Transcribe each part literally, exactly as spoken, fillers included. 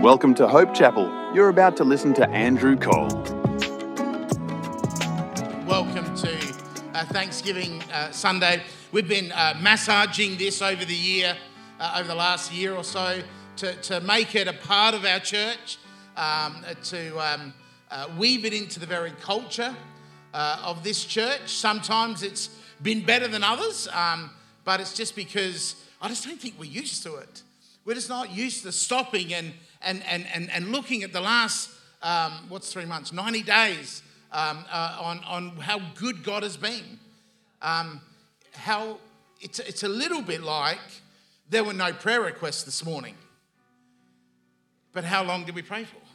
Welcome to Hope Chapel. You're about to listen to Andrew Cole. Welcome to uh, Thanksgiving uh, Sunday. We've been uh, massaging this over the year, uh, over the last year or so, to, to make it a part of our church, um, to um, uh, weave it into the very culture uh, of this church. Sometimes it's been better than others, um, but it's just because I just don't think we're used to it. We're just not used to stopping and and and and, and looking at the last, um, what's three months, ninety days um, uh, on, on how good God has been. Um, how it's, it's a little bit like there were no prayer requests this morning. But how long did we pray for?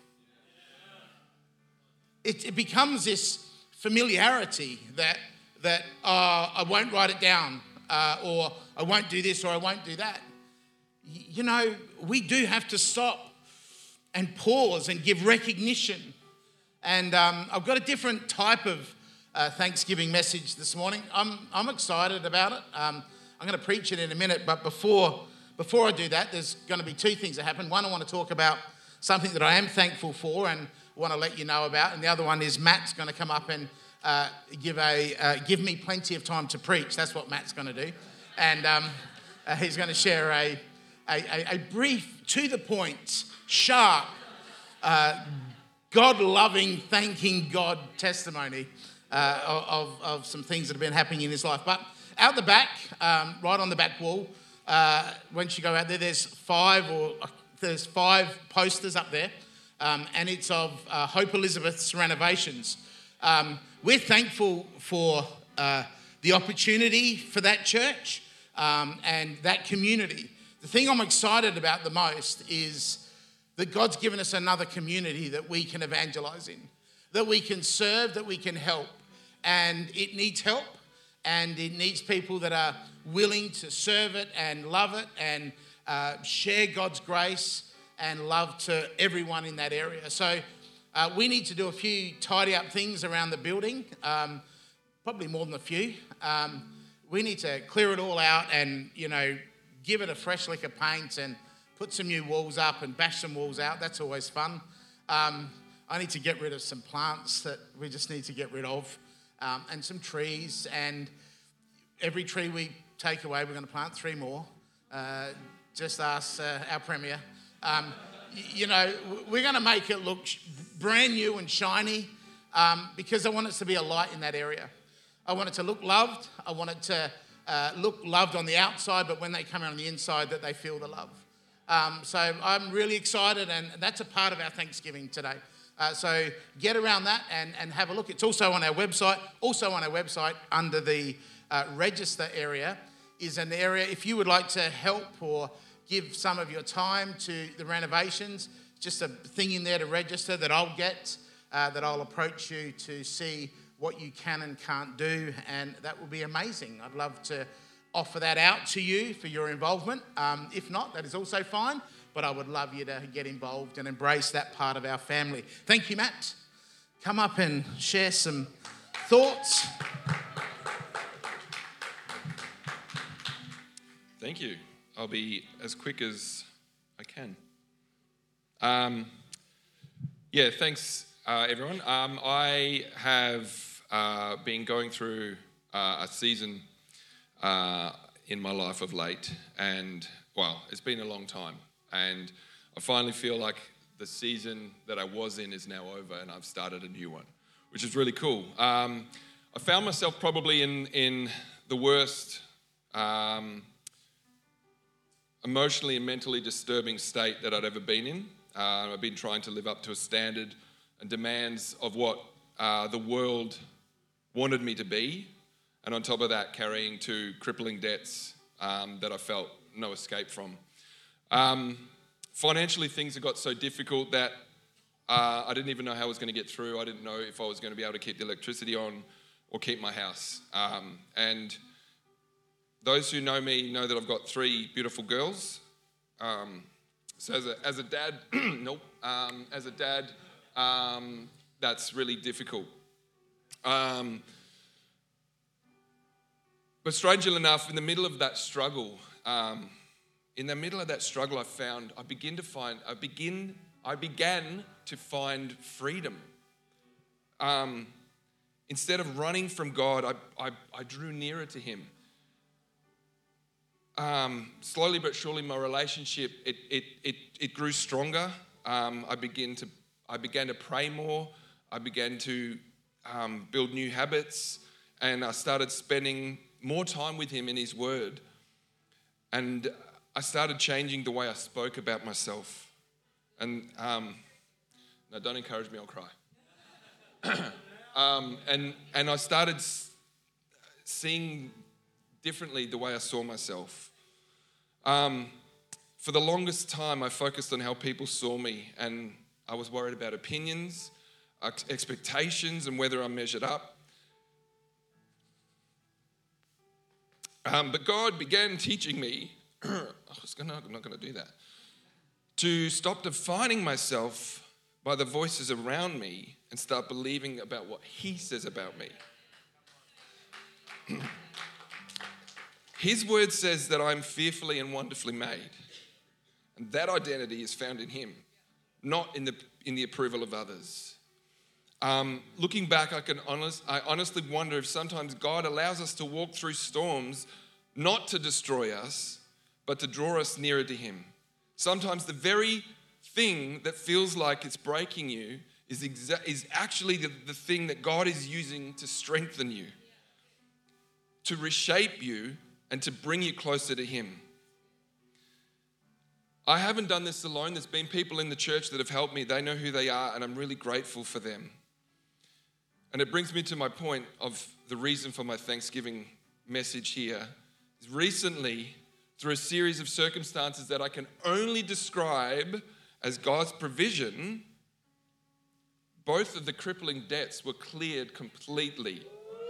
It, it becomes this familiarity that, that uh, I won't write it down uh, or I won't do this or I won't do that. You know, we do have to stop and pause and give recognition. And um, I've got a different type of uh, Thanksgiving message this morning. I'm I'm excited about it. Um, I'm going to preach it in a minute, but before before I do that, there's going to be two things that happen. One, I want to talk about something that I am thankful for and want to let you know about. And the other one is Matt's going to come up and uh, give a uh, give me plenty of time to preach. That's what Matt's going to do, and um, uh, he's going to share a A, a, a brief, to the point, sharp, uh, God-loving, thanking God testimony uh, of, of some things that have been happening in his life. But out the back, um, right on the back wall, uh, once you go out there, there's five or uh, there's five posters up there, um, and it's of uh, Hope Elizabeth's renovations. Um, we're thankful for uh, the opportunity for that church um, and that community. The thing I'm excited about the most is that God's given us another community that we can evangelize in, that we can serve, that we can help. And it needs help, and it needs people that are willing to serve it and love it and uh, share God's grace and love to everyone in that area. So uh, we need to do a few tidy up things around the building, um, probably more than a few. Um, we need to clear it all out and, you know, give it a fresh lick of paint and put some new walls up and bash some walls out. That's always fun. Um, I need to get rid of some plants that we just need to get rid of, um, and some trees. And every tree we take away, we're going to plant three more. Uh, just ask uh, our Premier. Um, you know, we're going to make it look brand new and shiny um, because I want it to be a light in that area. I want it to look loved. I want it to Uh, look loved on the outside, but when they come out on the inside, that they feel the love. Um, so I'm really excited, and that's a part of our Thanksgiving today. Uh, so get around that and, and have a look. It's also on our website. Also on our website, under the uh, register area, is an area if you would like to help or give some of your time to the renovations, just a thing in there to register that I'll get, uh, that I'll approach you to see what you can and can't do, and that will be amazing. I'd love to offer that out to you for your involvement. Um, if not, that is also fine, but I would love you to get involved and embrace that part of our family. Thank you, Matt. Come up and share some thoughts. Thank you. I'll be as quick as I can. Um, yeah, thanks, uh, everyone. Um, I have Uh, been going through uh, a season uh, in my life of late, and well, it's been a long time, and I finally feel like the season that I was in is now over, and I've started a new one, which is really cool. Um, I found myself probably in in the worst um, emotionally and mentally disturbing state that I'd ever been in. Uh, I've been trying to live up to a standard and demands of what uh, the world wanted me to be, and on top of that, carrying two crippling debts um, that I felt no escape from. Um, financially, things have got so difficult that uh, I didn't even know how I was going to get through. I didn't know if I was going to be able to keep the electricity on or keep my house. Um, and those who know me know that I've got three beautiful girls. Um, so as a, as a dad, nope, um, as a dad, um, that's really difficult. Um, but strangely enough, in the middle of that struggle, um, in the middle of that struggle, I found, I begin to find, I begin I began to find freedom. Um, instead of running from God, I, I, I drew nearer to him. Um, slowly but surely, my relationship, it, it, it, it grew stronger. Um, I began to I began to pray more. I began to um, build new habits, and I started spending more time with him in his word. And I started changing the way I spoke about myself. And um, no, don't encourage me, I'll cry. um, and and I started seeing differently the way I saw myself. Um, for the longest time, I focused on how people saw me, and I was worried about opinions, expectations, and whether I measured up. Um, but God began teaching me, I was gonna, I'm not going to do that, to stop defining myself by the voices around me and start believing about what he says about me. His word says that I'm fearfully and wonderfully made. And that identity is found in him, not in the in the approval of others. Um, looking back, I can honest, I honestly wonder if sometimes God allows us to walk through storms not to destroy us, but to draw us nearer to him. Sometimes the very thing that feels like it's breaking you is, exa- is actually the, the thing that God is using to strengthen you, to reshape you, and to bring you closer to him. I haven't done this alone. There's been people in the church that have helped me. They know who they are, and I'm really grateful for them. And it brings me to my point of the reason for my Thanksgiving message here. Recently, through a series of circumstances that I can only describe as God's provision, both of the crippling debts were cleared completely.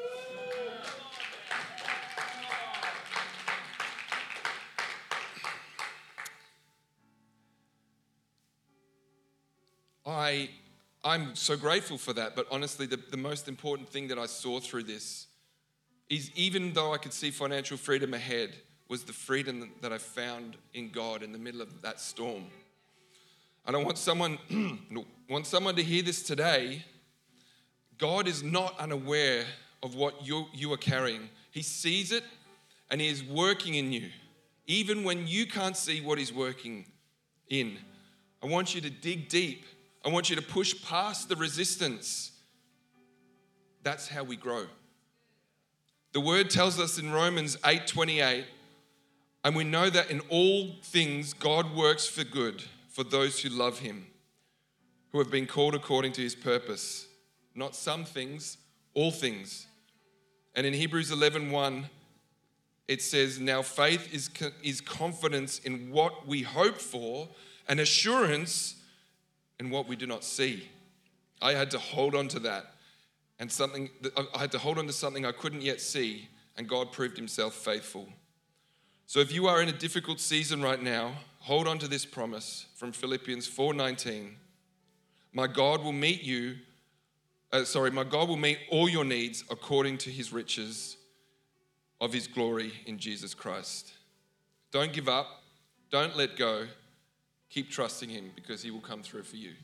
I, I'm so grateful for that, but honestly, the, the most important thing that I saw through this is, even though I could see financial freedom ahead, was the freedom that I found in God in the middle of that storm. And I want someone, want someone to hear this today. God is not unaware of what you, you are carrying. He sees it, and he is working in you, even when you can't see what he's working in. I want you to dig deep. I want you to push past the resistance. That's how we grow. The word tells us in Romans eight twenty-eight, and we know that in all things God works for good for those who love him, who have been called according to his purpose. Not some things, all things. And in Hebrews eleven one, it says, now faith is, is confidence in what we hope for and assurance in what we do not see. I had to hold on to that. And something I had to hold on to something I couldn't yet see, and God proved himself faithful. So if you are in a difficult season right now, hold on to this promise from Philippians four nineteen. My God will meet you, uh, sorry, my God will meet all your needs according to his riches of his glory in Jesus Christ. Don't give up. Don't let go. Keep trusting him, because he will come through for you.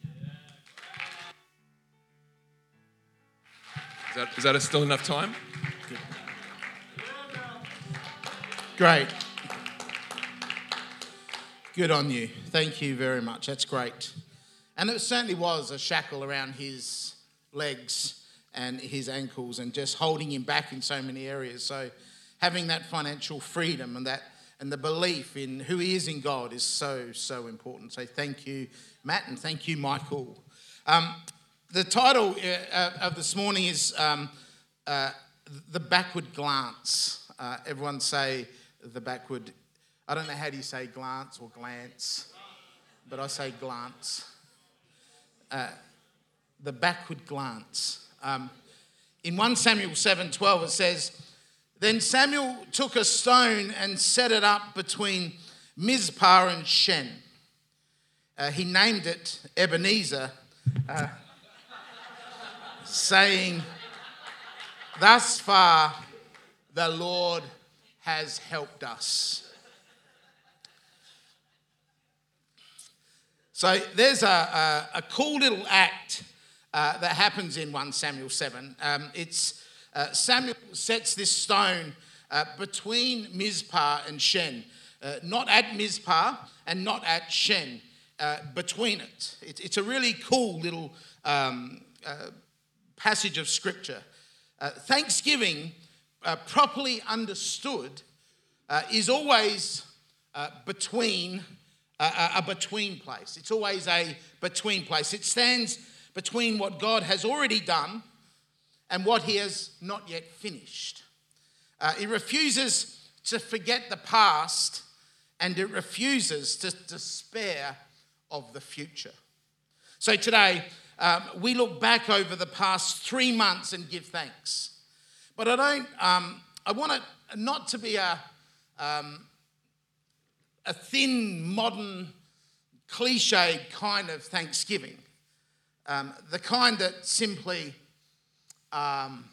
Is that, is that still enough time? Good. Great. Good on you. Thank you very much. That's great. And it certainly was a shackle around his legs and his ankles and just holding him back in so many areas. So having that financial freedom and that and the belief in who he is in God is so, so important. So thank you, Matt, and thank you, Michael. Um, the title uh, of this morning is um, uh, The Backward Glance. Uh, everyone say the backward, I don't know how do you say glance or glance, but I say glance. Uh, the backward glance. Um, in First Samuel seven twelve it says, then Samuel took a stone and set it up between Mizpah and Shen. Uh, he named it Ebenezer, uh, saying, thus far the Lord has helped us. So there's a, a, a cool little act uh, that happens in First Samuel seven. Um, it's uh, Samuel sets this stone uh, between Mizpah and Shen. Uh, not at Mizpah and not at Shen, uh, between it. it. It's a really cool little um, uh, passage of scripture. Uh, Thanksgiving, uh, properly understood, uh, is always uh, between uh, a between place. It's always a between place. It stands between what God has already done and what he has not yet finished. Uh, it refuses to forget the past, and it refuses to despair of the future. So today, um, we look back over the past three months and give thanks. But I don't, um, I want it not to be a, um, a thin, modern, cliched kind of Thanksgiving. Um, the kind that simply um,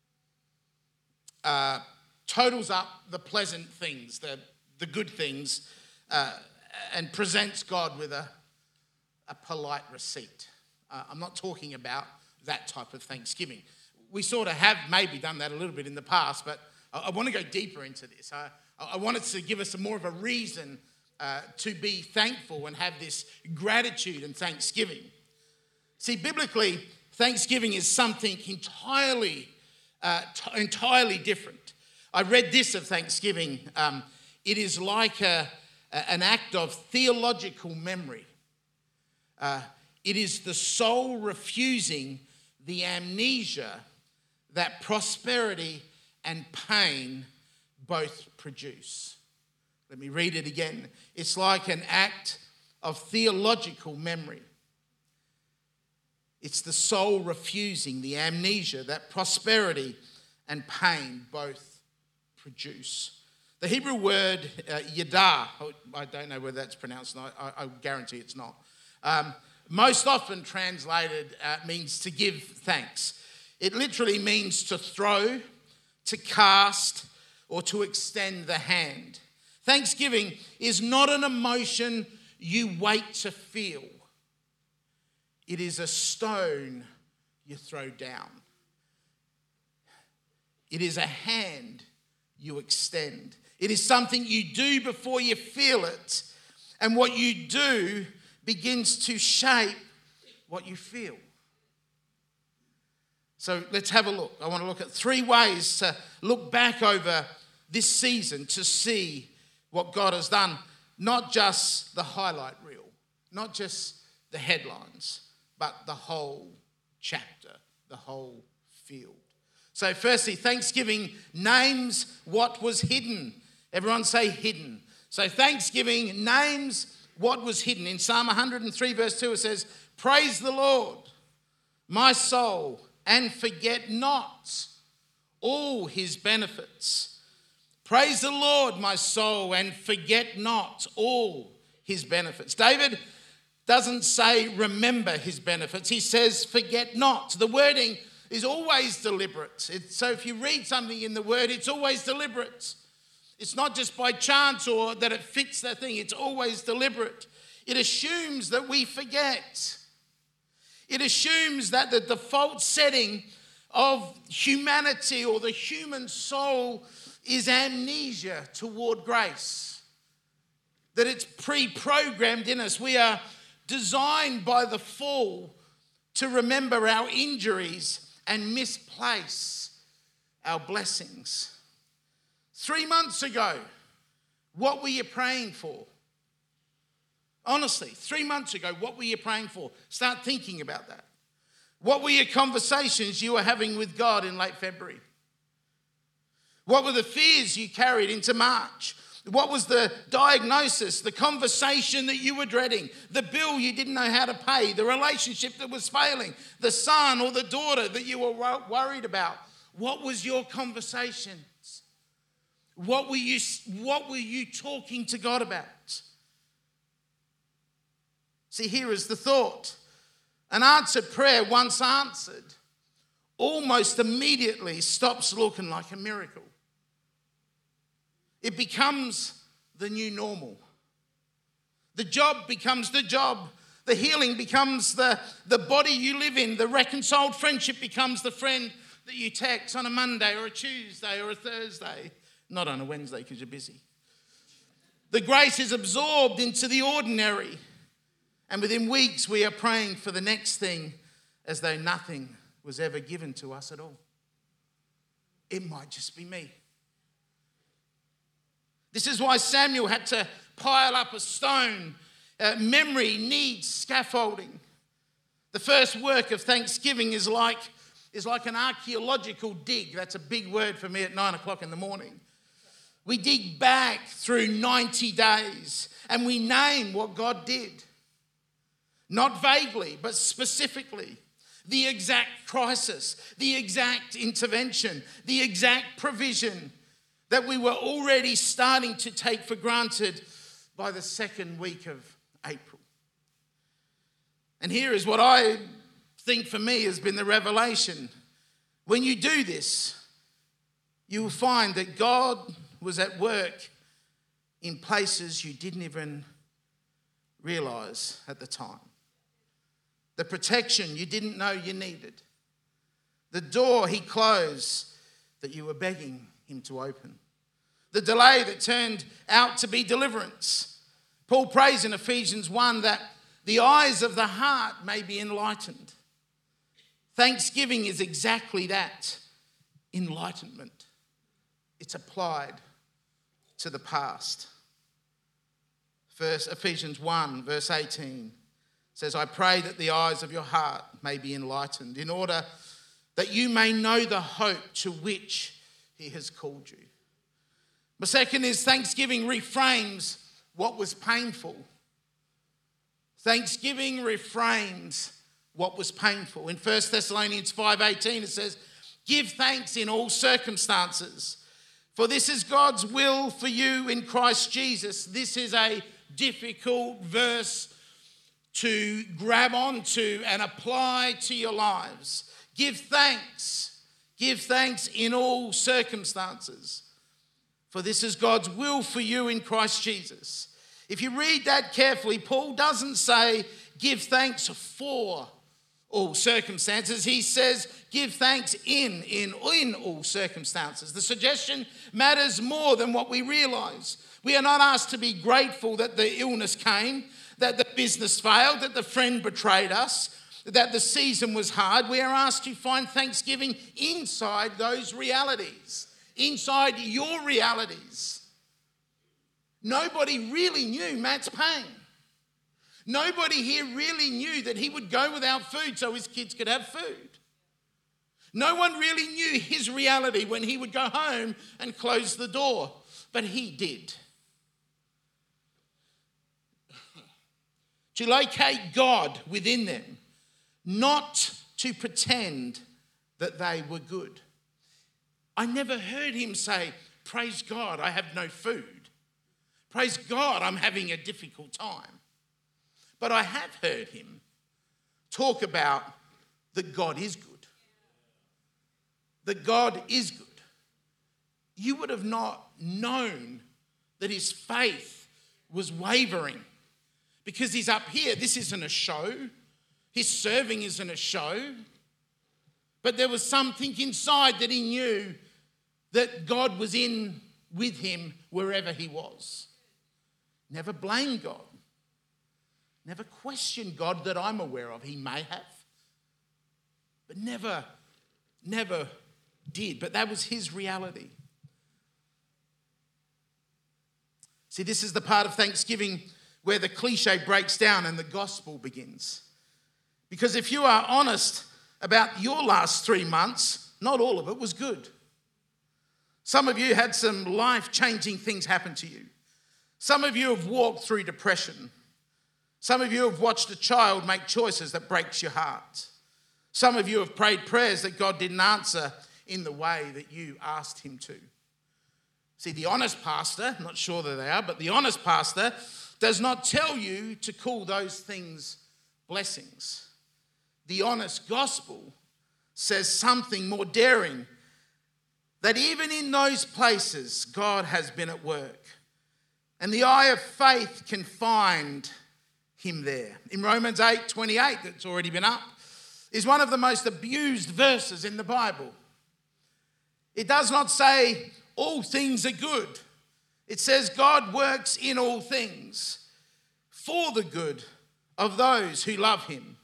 uh, totals up the pleasant things, the the good things, uh, and presents God with a, a polite receipt. Uh, I'm not talking about that type of Thanksgiving. We sort of have maybe done that a little bit in the past, but I, I want to go deeper into this. I, I wanted to give us a more of a reason uh, to be thankful and have this gratitude and thanksgiving. See, biblically, Thanksgiving is something entirely, uh, t- entirely different. I read this of Thanksgiving. Um, It is like a, an act of theological memory. Uh, it is the soul refusing the amnesia that prosperity and pain both produce. Let me read it again. It's like an act of theological memory. It's the soul refusing the amnesia that prosperity and pain both produce. The Hebrew word uh, yadah, I don't know whether that's pronounced, I, I, I guarantee it's not. Um, most often translated uh, means to give thanks. It literally means to throw, to cast, or to extend the hand. Thanksgiving is not an emotion you wait to feel. It is a stone you throw down. It is a hand you extend. It is something you do before you feel it, and what you do begins to shape what you feel. So let's have a look. I want to look at three ways to look back over this season to see what God has done. Not just the highlight reel, not just the headlines, but the whole chapter, the whole field. So firstly, Thanksgiving names what was hidden. Everyone say hidden. So Thanksgiving names what was hidden. In Psalm one hundred three verse two it says, "Praise the Lord, my soul, and forget not all his benefits." Praise the Lord, my soul, and forget not all his benefits. David doesn't say remember his benefits. He says forget not. The wording is always deliberate. It's, so if you read something in the word, it's always deliberate. It's not just by chance or that it fits that thing. It's always deliberate. It assumes that we forget. It assumes that the default setting of humanity or the human soul is amnesia toward grace. That it's pre-programmed in us. We are designed by the fall to remember our injuries and misplace our blessings. Three months ago, what were you praying for? Honestly, three months ago, what were you praying for? Start thinking about that. What were your conversations you were having with God in late February? What were the fears you carried into March? What was the diagnosis, the conversation that you were dreading, the bill you didn't know how to pay, the relationship that was failing, the son or the daughter that you were worried about? What was your conversations? What were you, what were you talking to God about? See, here is the thought. An answered prayer, once answered, almost immediately stops looking like a miracle. It becomes the new normal. The job becomes the job. The healing becomes the, the body you live in. The reconciled friendship becomes the friend that you text on a Monday or a Tuesday or a Thursday. Not on a Wednesday because you're busy. The grace is absorbed into the ordinary. And within weeks, we are praying for the next thing as though nothing was ever given to us at all. It might just be me. This is why Samuel had to pile up a stone. Uh, memory needs scaffolding. The first work of thanksgiving is like, is like an archaeological dig. That's a big word for me at nine o'clock in the morning. We dig back through ninety days and we name what God did. Not vaguely, but specifically. The exact crisis, the exact intervention, the exact provision that we were already starting to take for granted by the second week of April. And here is what I think for me has been the revelation. When you do this, you will find that God was at work in places you didn't even realize at the time. The protection you didn't know you needed. The door he closed that you were begging him to open. The delay that turned out to be deliverance. Paul prays in Ephesians one that the eyes of the heart may be enlightened. Thanksgiving is exactly that, enlightenment. It's applied to the past. First, Ephesians one, verse eighteen says, I pray that the eyes of your heart may be enlightened in order that you may know the hope to which he has called you. The second is thanksgiving reframes what was painful. Thanksgiving reframes what was painful. In First Thessalonians five eighteen it says, give thanks in all circumstances, for this is God's will for you in Christ Jesus. This is a difficult verse to grab onto and apply to your lives. Give thanks. Give thanks in all circumstances. For this is God's will for you in Christ Jesus. If you read that carefully, Paul doesn't say give thanks for all circumstances. He says give thanks in, in, in all circumstances. The suggestion matters more than what we realize. We are not asked to be grateful that the illness came, that the business failed, that the friend betrayed us, that the season was hard. We are asked to find thanksgiving inside those realities, inside your realities. Nobody really knew Matt's pain. Nobody here really knew that he would go without food so his kids could have food. No one really knew his reality when he would go home and close the door, but he did. To locate God within them, not to pretend that they were good. I never heard him say, praise God, I have no food. Praise God, I'm having a difficult time. But I have heard him talk about that God is good. That God is good. You would have not known that his faith was wavering. Because he's up here, this isn't a show. His serving isn't a show. But there was something inside that he knew that God was in with him wherever he was. Never blame God. Never question God that I'm aware of. He may have. But never, never did. But that was his reality. See, this is the part of Thanksgiving where the cliche breaks down and the gospel begins. Because if you are honest about your last three months, not all of it was good. Some of you had some life-changing things happen to you. Some of you have walked through depression. Some of you have watched a child make choices that breaks your heart. Some of you have prayed prayers that God didn't answer in the way that you asked him to. See, the honest pastor, not sure that they are, but the honest pastor does not tell you to call those things blessings. The honest gospel says something more daring, that even in those places, God has been at work. And the eye of faith can find him there. In Romans eight twenty-eight, that's already been up, is one of the most abused verses in the Bible. It does not say all things are good. It says God works in all things for the good of those who love him.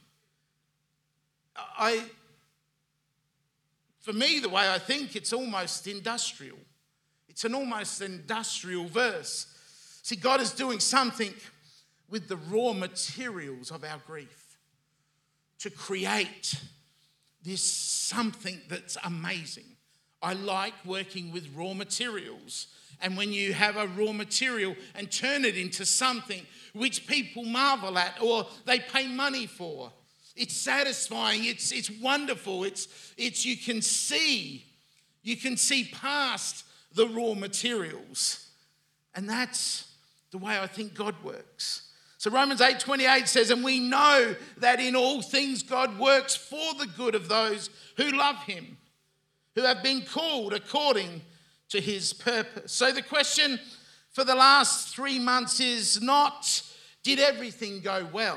I, for me, the way I think, it's almost industrial. It's an almost industrial verse. See, God is doing something with the raw materials of our grief to create this something that's amazing. I like working with raw materials. And when you have a raw material and turn it into something which people marvel at or they pay money for, it's satisfying, it's, it's wonderful, it's, it's you can see, you can see past the raw materials. And that's the way I think God works. So Romans eight twenty-eight says, and we know that in all things God works for the good of those who love him, who have been called according to his purpose. So the question for the last three months is not, did everything go well?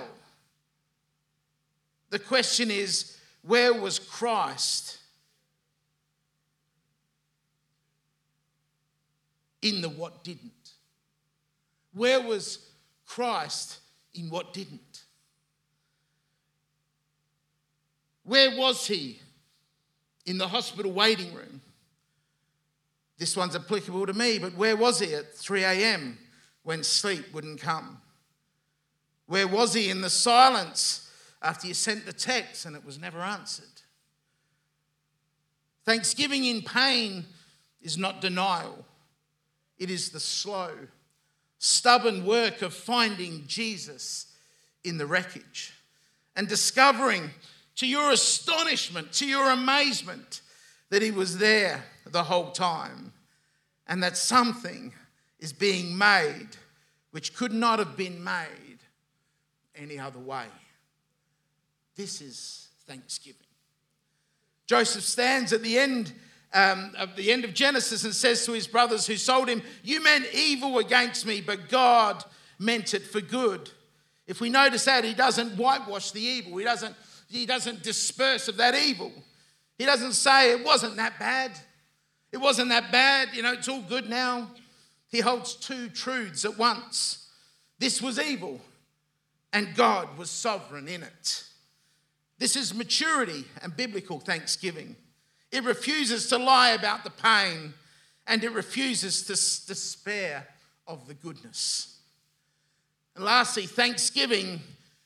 The question is, where was Christ in the what didn't? Where was Christ in what didn't? Where was he in the hospital waiting room? This one's applicable to me, but where was he at three a.m. when sleep wouldn't come? Where was he in the silence after you sent the text and it was never answered? Thanksgiving in pain is not denial. It is the slow, stubborn work of finding Jesus in the wreckage and discovering, to your astonishment, to your amazement, that he was there the whole time and that something is being made which could not have been made any other way. This is thanksgiving. Joseph stands at the end um, of the end of Genesis and says to his brothers who sold him, "You meant evil against me, but God meant it for good." If we notice that, he doesn't whitewash the evil. He doesn't, he doesn't disperse of that evil. He doesn't say it wasn't that bad. It wasn't that bad. You know, it's all good now. He holds two truths at once. This was evil, and God was sovereign in it. This is maturity and biblical thanksgiving. It refuses to lie about the pain, and it refuses to despair of the goodness. And lastly, thanksgiving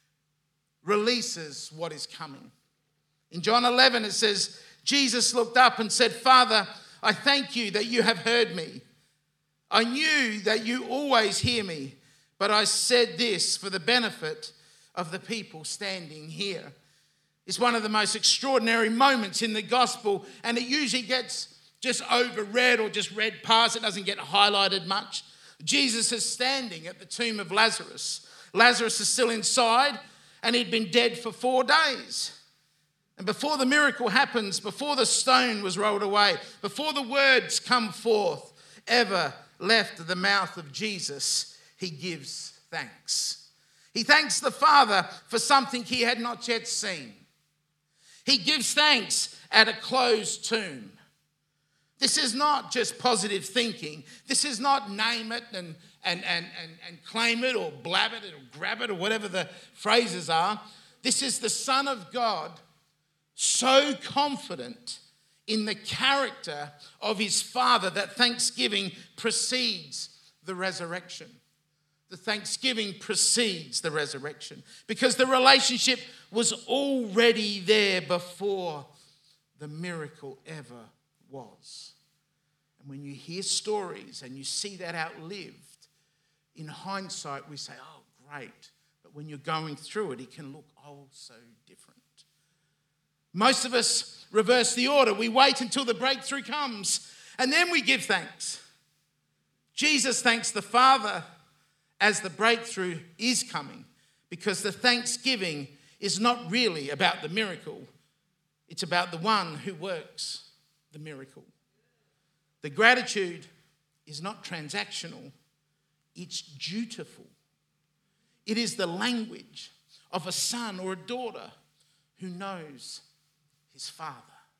releases what is coming. In John eleven, it says, Jesus looked up and said, "Father, I thank you that you have heard me. I knew that you always hear me, but I said this for the benefit of the people standing here." It's one of the most extraordinary moments in the gospel, and it usually gets just overread or just read past. It doesn't get highlighted much. Jesus is standing at the tomb of Lazarus. Lazarus is still inside, and he'd been dead for four days. And before the miracle happens, before the stone was rolled away, before the words come forth ever left the mouth of Jesus, he gives thanks. He thanks the Father for something he had not yet seen. He gives thanks at a closed tomb. This is not just positive thinking. This is not name it and, and, and, and, and claim it or blab it or grab it or whatever the phrases are. This is the Son of God so confident in the character of his Father that thanksgiving precedes the resurrection. The thanksgiving precedes the resurrection because the relationship was already there before the miracle ever was. And when you hear stories and you see that outlived, in hindsight we say, oh, great. But when you're going through it, it can look oh so different. Most of us reverse the order. We wait until the breakthrough comes and then we give thanks. Jesus thanks the Father as the breakthrough is coming, because the thanksgiving is not really about the miracle. It's about the one who works the miracle. The gratitude is not transactional. It's dutiful. It is the language of a son or a daughter who knows his father.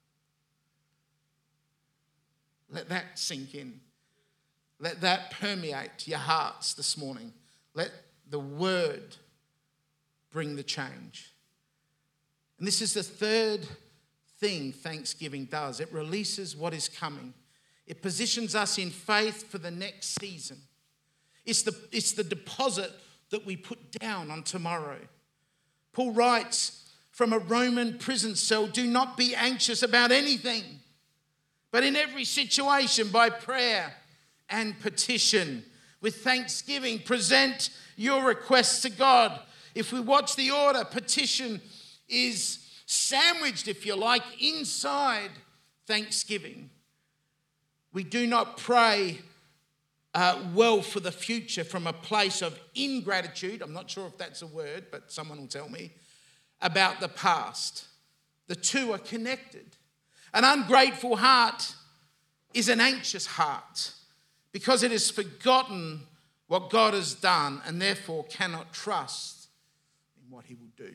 Let that sink in. Let that permeate your hearts this morning. Let the word bring the change. And this is the third thing Thanksgiving does. It releases what is coming. It positions us in faith for the next season. It's the, it's the deposit that we put down on tomorrow. Paul writes from a Roman prison cell, do not be anxious about anything, but in every situation by prayer and petition, with thanksgiving, present your requests to God. If we watch the order, petition is sandwiched, if you like, inside thanksgiving. We do not pray uh, well for the future from a place of ingratitude. I'm not sure if that's a word, but someone will tell me, about the past. The two are connected. An ungrateful heart is an anxious heart because it has forgotten what God has done and therefore cannot trust in what he will do.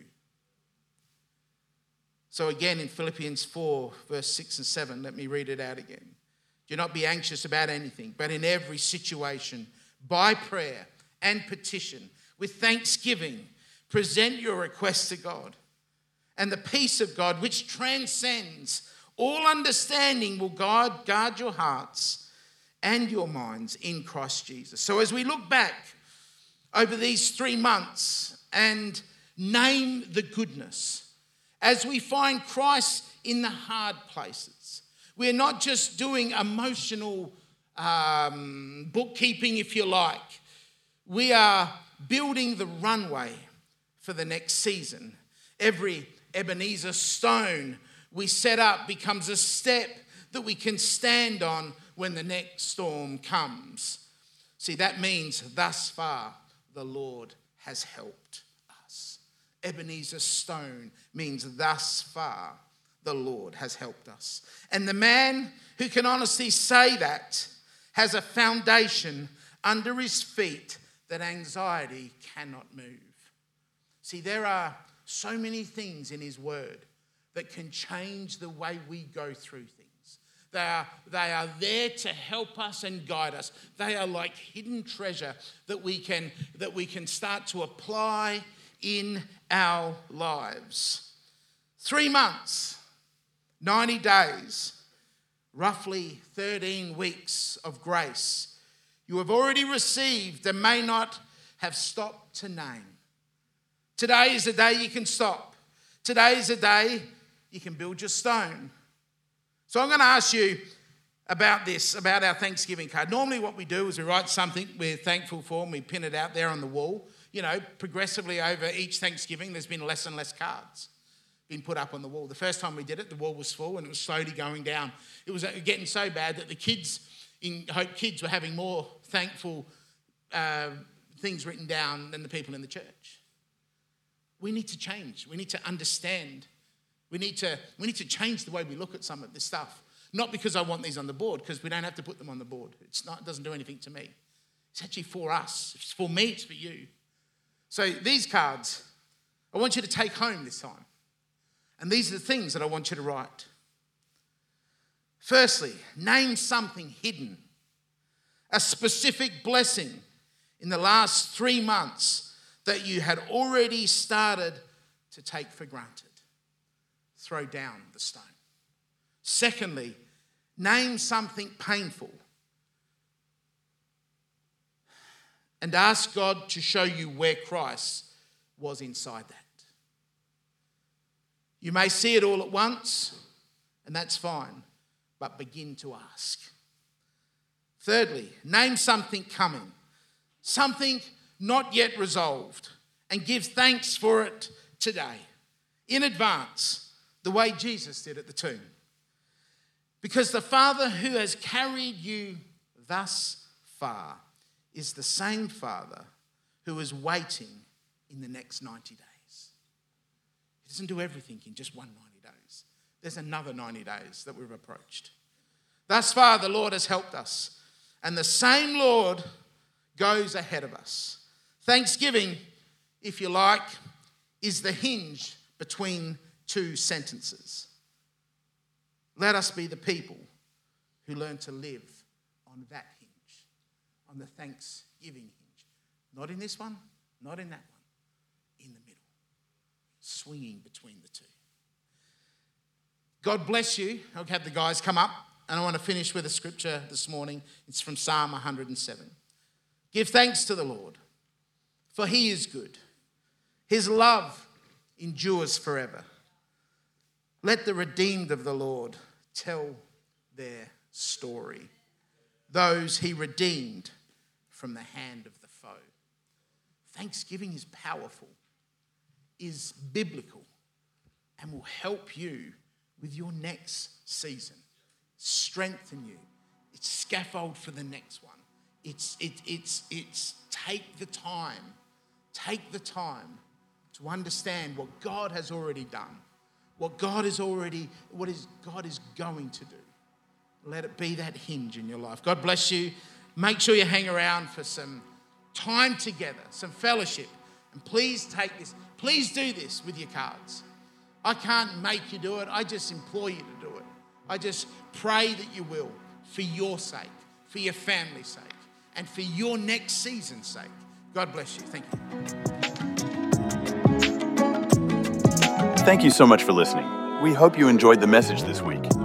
So again in Philippians four, verse six and seven, let me read it out again. Do not be anxious about anything, but in every situation, by prayer and petition, with thanksgiving, present your requests to God. And the peace of God, which transcends all understanding, will guard, guard your hearts and your minds in Christ Jesus. So as we look back over these three months and name the goodness, as we find Christ in the hard places, we're not just doing emotional um, bookkeeping, if you like. We are building the runway for the next season. Every Ebenezer stone we set up becomes a step that we can stand on when the next storm comes. See, that means thus far the Lord has helped us. Ebenezer stone means thus far the Lord has helped us. And the man who can honestly say that has a foundation under his feet that anxiety cannot move. See, there are so many things in his word that can change the way we go through things. They are, they are there to help us and guide us. They are like hidden treasure that we can, that we can start to apply in our lives. Three months, ninety days, roughly thirteen weeks of grace you have already received and may not have stopped to name. Today is the day you can stop. Today is the day you can build your stone. So I'm going to ask you about this, about our Thanksgiving card. Normally what we do is we write something we're thankful for and we pin it out there on the wall. You know, progressively over each Thanksgiving, there's been less and less cards been put up on the wall. The first time we did it, the wall was full and it was slowly going down. It was getting so bad that the kids in Hope Kids were having more thankful uh, things written down than the people in the church. We need to change. We need to understand. We need to, we need to change the way we look at some of this stuff. Not because I want these on the board, because we don't have to put them on the board. It's not, it doesn't do anything to me. It's actually for us. It's for me, it's for you. So these cards, I want you to take home this time. And these are the things that I want you to write. Firstly, name something hidden, a specific blessing in the last three months that you had already started to take for granted. Throw down the stone. Secondly, name something painful and ask God to show you where Christ was inside that. You may see it all at once, and that's fine, but begin to ask. Thirdly, name something coming, something not yet resolved, and give thanks for it today, in advance, the way Jesus did at the tomb. Because the Father who has carried you thus far is the same Father who is waiting in the next ninety days. He doesn't do everything in just one ninety days. There's another ninety days that we've approached. Thus far, the Lord has helped us, and the same Lord goes ahead of us. Thanksgiving if you like, is the hinge between two sentences. Let us be the people who learn to live on that hinge, on the thanksgiving hinge. Not in this one, not in that one, in the middle, swinging between the two. God bless you. I'll have the guys come up, and I want to finish with a scripture this morning. It's from Psalm one hundred seven. Give thanks to the Lord, for he is good. His love endures forever. Let the redeemed of the Lord tell their story, those he redeemed from the hand of the foe. Thanksgiving is powerful, is biblical, and will help you with your next season, strengthen you. It's scaffold for the next one. It's, it, it's, it's take the time, take the time to understand what God has already done, what God is already, what is God is going to do. Let it be that hinge in your life. God bless you. Make sure you hang around for some time together, some fellowship. And please take this, please do this with your cards. I can't make you do it. I just implore you to do it. I just pray that you will, for your sake, for your family's sake, and for your next season's sake. God bless you. Thank you. Thank you so much for listening. We hope you enjoyed the message this week.